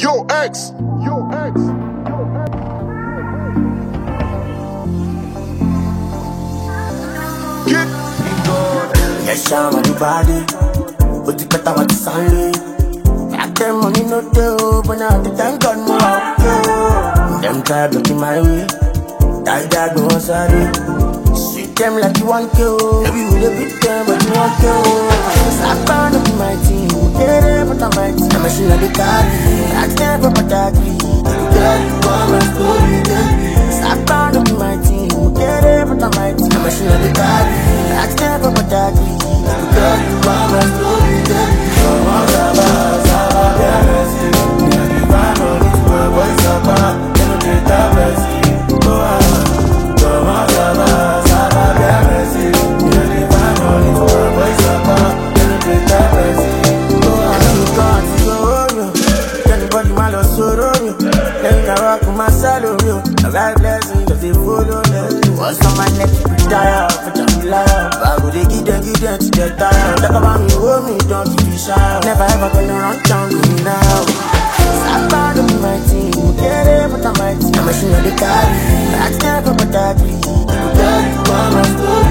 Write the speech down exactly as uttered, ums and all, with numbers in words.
Yo, X. Yo, X. Get Yes, I'm on the body, but you better what it's only. Back then money no deal, but now the thank God no out yo. Them try blocking my way, die die no sorry. Sweet them like you want to, maybe you the beat them but you want to. Slap down to be my team, get it but I'm my team. I'm a machine of the car, I can't put my dad free. Girl, you want my story, slap down to be my team, get it but I'm my team. I'm a machine of the car, I can't put my dad free. Girl, you want my story, come on, Saba, Saba, get mercy. Me and the vibe on it, my boys are back, they don't get that mercy. Go on, come on, Saba, Saba, get mercy. Me and the vibe on it, my boys are back, they don't get that mercy. Go on, you can't go home, yo. Anybody my love sorrow, yo. Let me rock with my salon, yo. A right blessing, cause they follow me. What's on my neck, you retire, for Jamila. I go they give them, give them to get tired. Talk about me, hold me, don't keep me shy. Never ever gonna run down with me now. Stop out of my team, get it, but I'm my team. I'm a machine of the car, I can't put my dad free. Girl, you want my story.